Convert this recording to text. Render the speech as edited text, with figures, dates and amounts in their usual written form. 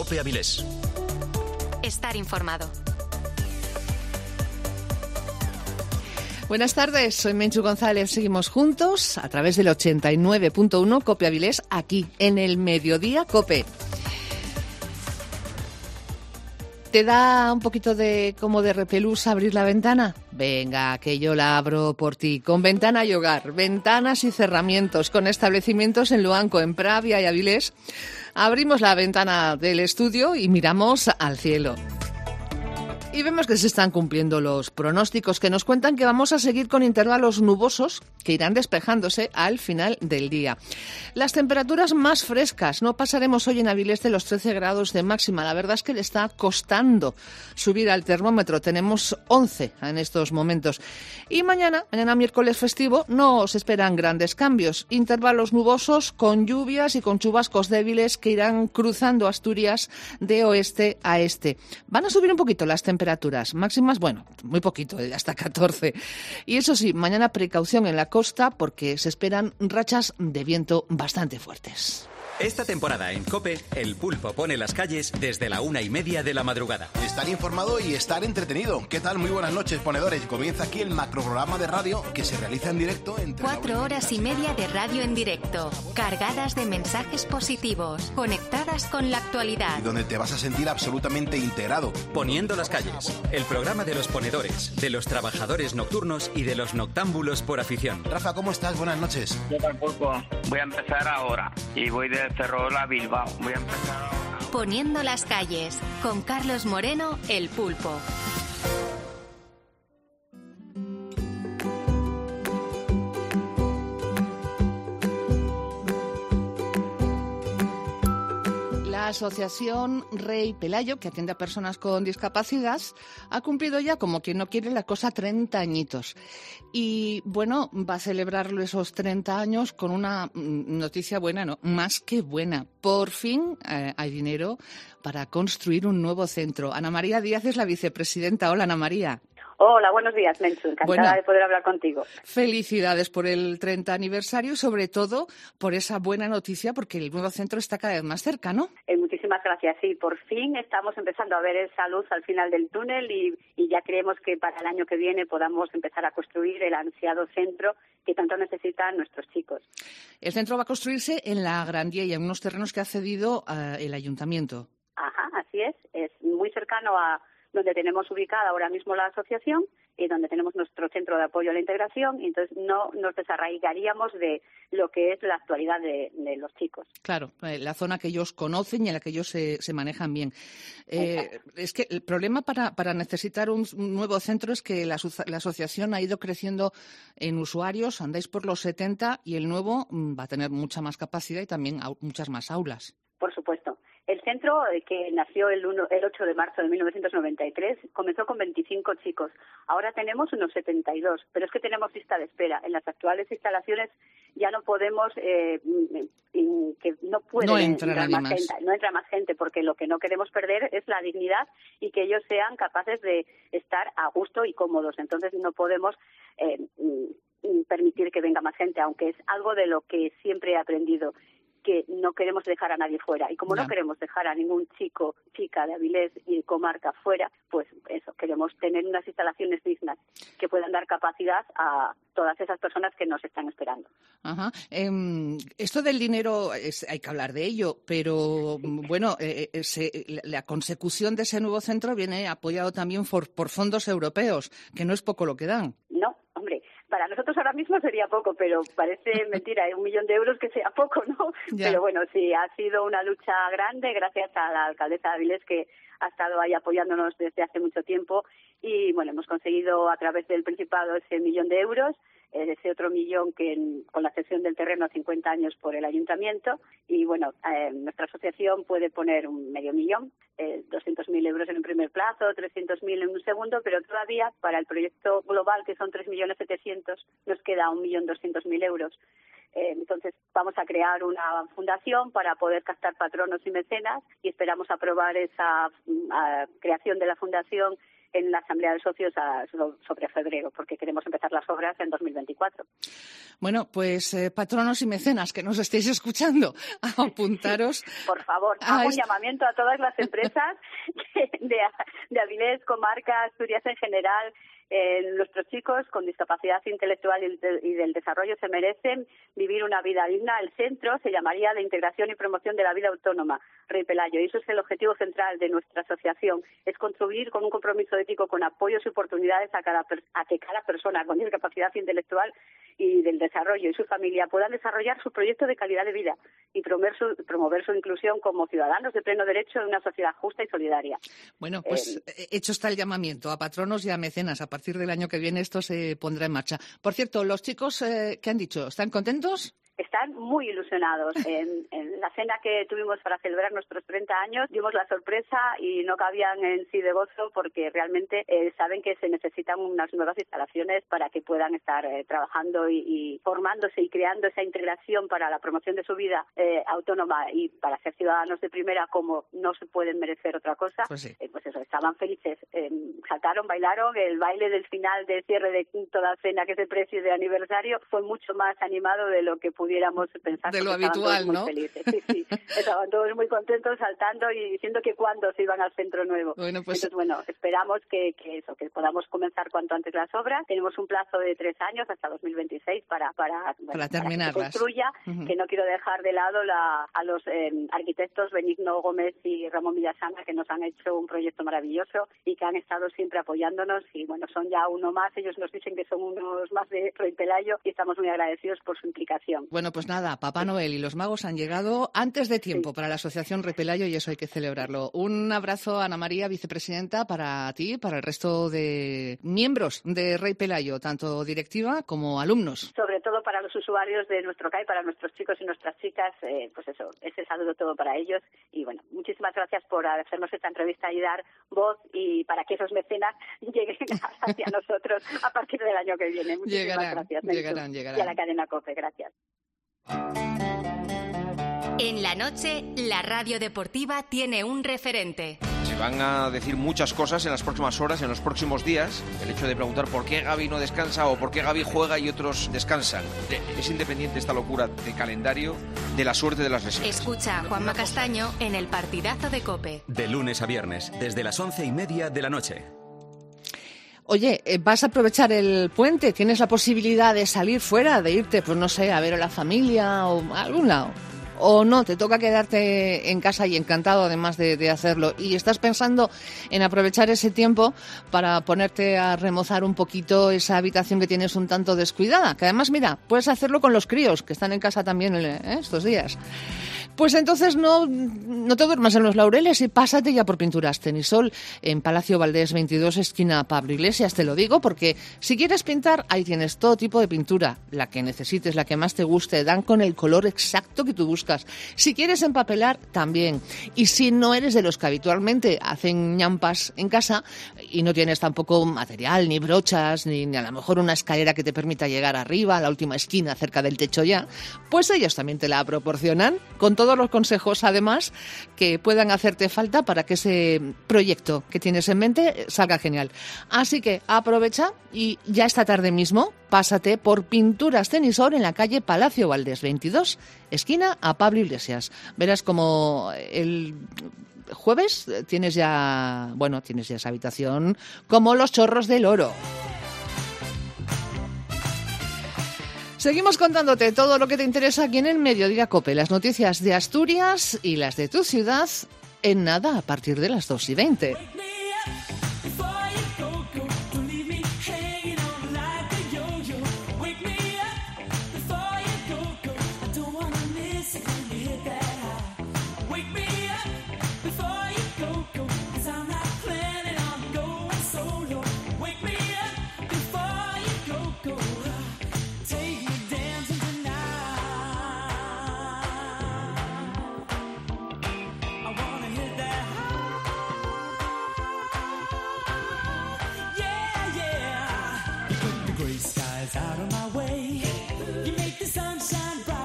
COPE Avilés. Estar informado. Buenas tardes, soy Menchu González. Seguimos juntos a través del 89.1 COPE Avilés, aquí en el Mediodía COPE. ¿Te da un poquito de como de repelús abrir la ventana? Venga, que yo la abro por ti. Con Ventana y Hogar, ventanas y cerramientos, con establecimientos en Luanco, en Pravia y Avilés. Abrimos la ventana del estudio y miramos al cielo. Y vemos que se están cumpliendo los pronósticos que nos cuentan que vamos a seguir con intervalos nubosos que irán despejándose al final del día. Las temperaturas más frescas, no pasaremos hoy en Avilés de los 13 grados de máxima. La verdad es que le está costando subir al termómetro. Tenemos 11 en estos momentos. Y mañana miércoles festivo, no se esperan grandes cambios. Intervalos nubosos con lluvias y con chubascos débiles que irán cruzando Asturias de oeste a este. Van a subir un poquito las temperaturas máximas, bueno, muy poquito, hasta 14. Y eso sí, mañana precaución en la costa porque se esperan rachas de viento bastante fuertes. Esta temporada en COPE, El Pulpo pone las calles desde la 1:30 de la madrugada. Estar informado y estar entretenido. ¿Qué tal? Muy buenas noches, ponedores. Comienza aquí el macroprograma de radio que se realiza en directo entre 4 horas y media de radio en directo, cargadas de mensajes positivos, conectadas con la actualidad. y donde te vas a sentir absolutamente integrado. Poniendo las calles, el programa de los ponedores, de los trabajadores nocturnos y de los noctámbulos por afición. Rafa, ¿cómo estás? Buenas noches. Yo tampoco. Voy a empezar ahora y voy de Ferrol a Bilbao. Voy a empezar ahora. Poniendo las calles, con Carlos Moreno, El Pulpo. La Asociación Rey Pelayo, que atiende a personas con discapacidad, ha cumplido ya, como quien no quiere la cosa, 30 añitos. Y bueno, va a celebrarlo esos 30 años con una noticia buena, ¿no? Más que buena. Por fin hay dinero para construir un nuevo centro. Ana María Díaz es la vicepresidenta. Hola, Ana María. Hola, buenos días, Menchu. Encantada de poder hablar contigo. Felicidades por el 30 aniversario y sobre todo por esa buena noticia porque el nuevo centro está cada vez más cerca, ¿no? Muchísimas gracias. Sí, por fin estamos empezando a ver esa luz al final del túnel y ya creemos que para el año que viene podamos empezar a construir el ansiado centro que tanto necesitan nuestros chicos. El centro va a construirse en la Grandía y en unos terrenos que ha cedido el ayuntamiento. Ajá, así es. Es muy cercano a donde tenemos ubicada ahora mismo la asociación y donde tenemos nuestro centro de apoyo a la integración, y entonces no nos desarraigaríamos de lo que es la actualidad de los chicos. Claro, la zona que ellos conocen y en la que ellos se manejan bien. Es que el problema para necesitar un nuevo centro es que la asociación ha ido creciendo en usuarios, andáis por los 70 y el nuevo va a tener mucha más capacidad y también muchas más aulas. Por supuesto. El centro, que nació el 8 de marzo de 1993, comenzó con 25 chicos. Ahora tenemos unos 72, pero es que tenemos lista de espera. En las actuales instalaciones ya no podemos, que no puede entrar más gente. No entra más gente porque lo que no queremos perder es la dignidad y que ellos sean capaces de estar a gusto y cómodos. Entonces no podemos permitir que venga más gente, aunque es algo de lo que siempre he aprendido, que no queremos dejar a nadie fuera. Y como no queremos dejar a ningún chica de Avilés y comarca fuera, pues eso, queremos tener unas instalaciones dignas que puedan dar capacidad a todas esas personas que nos están esperando. Ajá. Esto del dinero, hay que hablar de ello, pero bueno, la consecución de ese nuevo centro viene apoyado también por fondos europeos, que no es poco lo que dan. No, hombre. Para nosotros ahora mismo sería poco, pero parece mentira, 1 millón de euros que sea poco, ¿no? Ya. Pero bueno, sí, ha sido una lucha grande gracias a la alcaldesa de Avilés, que ha estado ahí apoyándonos desde hace mucho tiempo y bueno, hemos conseguido a través del Principado ese 1 millón de euros, ese otro 1 millón que con la cesión del terreno a 50 años por el ayuntamiento y bueno, nuestra asociación puede poner un medio millón, 200.000 euros en un primer plazo, 300.000 en un segundo, pero todavía para el proyecto global, que son 3.700.000, nos queda 1.200.000 euros. Entonces vamos a crear una fundación para poder captar patronos y mecenas y esperamos aprobar esa creación de la fundación en la Asamblea de Socios sobre febrero, porque queremos empezar las obras en 2024. Bueno, pues patronos y mecenas que nos estéis escuchando, apuntaros. Por favor, hago un llamamiento a todas las empresas de Avilés, comarca, Asturias en general. Nuestros chicos con discapacidad intelectual y del desarrollo se merecen vivir una vida digna. El centro se llamaría de Integración y Promoción de la Vida Autónoma, Rey Pelayo, y eso es el objetivo central de nuestra asociación, es contribuir con un compromiso ético, con apoyos y oportunidades a que cada persona con discapacidad intelectual y del desarrollo y su familia puedan desarrollar su proyecto de calidad de vida y promover su inclusión como ciudadanos de pleno derecho en una sociedad justa y solidaria. Bueno, pues hecho está el llamamiento a patronos y a mecenas. A partir del año que viene esto se pondrá en marcha. Por cierto, los chicos, ¿qué han dicho? ¿Están contentos? Están muy ilusionados. En la cena que tuvimos para celebrar nuestros 30 años dimos la sorpresa y no cabían en sí de gozo porque realmente saben que se necesitan unas nuevas instalaciones para que puedan estar trabajando y formándose y creando esa integración para la promoción de su vida autónoma y para ser ciudadanos de primera como no se pueden merecer otra cosa. Pues sí. Pues eso, estaban felices. Saltaron, bailaron. El baile del final de cierre de toda cena que se precie de aniversario fue mucho más animado de lo que pudiéramos pensar. De lo habitual, ¿no? Felices. Sí, estaban todos muy contentos, saltando y diciendo que cuándo se iban al centro nuevo. Bueno, pues... Entonces, esperamos que podamos comenzar cuanto antes las obras. Tenemos un plazo de 3 años, hasta 2026, para terminarlas. Para que se construya, que no quiero dejar de lado a los arquitectos Benigno Gómez y Ramón Villasana, que nos han hecho un proyecto maravilloso y que han estado siempre apoyándonos. Y bueno, son ya uno más. Ellos nos dicen que son unos más de Rey Pelayo y estamos muy agradecidos por su implicación. Bueno, pues nada, Papá Noel y los magos han llegado antes de tiempo para la Asociación Rey Pelayo y eso hay que celebrarlo. Un abrazo, Ana María, vicepresidenta, para ti, para el resto de miembros de Rey Pelayo, tanto directiva como alumnos. Sobre todo para los usuarios de nuestro CAI, para nuestros chicos y nuestras chicas, pues eso, ese saludo todo para ellos. Y bueno, muchísimas gracias por hacernos esta entrevista y dar voz y para que esos mecenas lleguen hacia nosotros a partir del año que viene. Muchísimas gracias. Llegarán. Y a la cadena COPE, gracias. En la noche, la radio deportiva tiene un referente. Se van a decir muchas cosas en las próximas horas, en los próximos días. El hecho de preguntar por qué Gavi no descansa o por qué Gavi juega y otros descansan. Es independiente esta locura de calendario de la suerte de las lesiones. Escucha a Juanma Castaño en el partidazo de COPE. De lunes a viernes, desde las 11:30 de la noche. Oye, ¿vas a aprovechar el puente? ¿Tienes la posibilidad de salir fuera, de irte, pues no sé, a ver a la familia o a algún lado? ¿O no? ¿Te toca quedarte en casa y encantado además de hacerlo? ¿Y estás pensando en aprovechar ese tiempo para ponerte a remozar un poquito esa habitación que tienes un tanto descuidada? Que además, mira, puedes hacerlo con los críos, que están en casa también estos días. Pues entonces no te duermas en los laureles y pásate ya por Pinturas Tenisol en Palacio Valdés 22, esquina Pablo Iglesias. Te lo digo porque si quieres pintar, ahí tienes todo tipo de pintura. La que necesites, la que más te guste, dan con el color exacto que tú buscas. Si quieres empapelar, también. Y si no eres de los que habitualmente hacen ñampas en casa y no tienes tampoco material, ni brochas, ni a lo mejor una escalera que te permita llegar arriba, a la última esquina, cerca del techo ya, pues ellos también te la proporcionan con todos los consejos, además, que puedan hacerte falta para que ese proyecto que tienes en mente salga genial. Así que aprovecha y ya esta tarde mismo pásate por Pinturas Tenisol en la calle Palacio Valdés 22, esquina a Pablo Iglesias. Verás como el jueves tienes ya esa habitación como los chorros del oro. Seguimos contándote todo lo que te interesa aquí en el Mediodía COPE, las noticias de Asturias y las de tu ciudad en nada a partir de las 2:20. Out of my way, you make the sunshine bright.